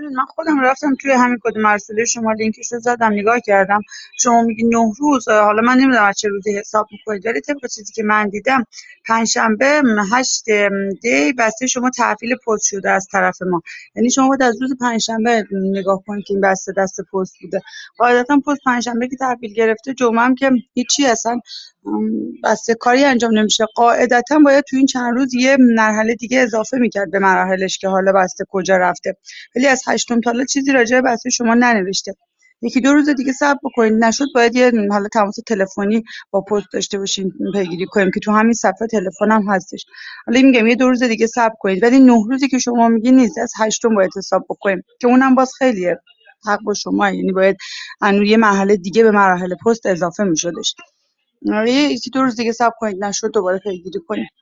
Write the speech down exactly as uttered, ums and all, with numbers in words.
ببین من خودم رفتم توی همین کد مرسولی شما لینکش رو زدم نگاه کردم. شما میگی نه روز، حالا من نمیدونم از چه روزی حساب میکنید ولی طبق چیزی که من دیدم پنجشنبه هشت دی بسته شما تحویل پست شده از طرف ما. یعنی شما باید از روز پنجشنبه نگاه کنید که این بسته دست پست بوده. قاعدتا پست پنجشنبه که تحویل گرفته جمعه هم که هیچی اصلا م، بسته کاری انجام نمیشه. قاعدتا باید تو این چند روز یه مرحله دیگه اضافه میکرد به مراحلش که حالا بسته کجا رفته. ولی از هشتم تا حالا چیزی راجع به بسته شما ننوشته. یکی دو روز دیگه صبر بکنید، نشد باید یه حالا تماس تلفنی با پست داشته باشیم پیگیری کنیم که تو همین صفحه تلفنم هستش. حالا میگم یه دو روز دیگه صبر کنید، ولی نه روزی که شما میگی نیست، از هشتم باید حساب بکنیم که اونم باز خیلیه. حق با شما، یعنی باید انو یه مرحله دیگه به مراحل پست اضافه میشدش. آره، یکی دو روز دیگه صبر کنید، نشد دوباره پیگیری کنیم.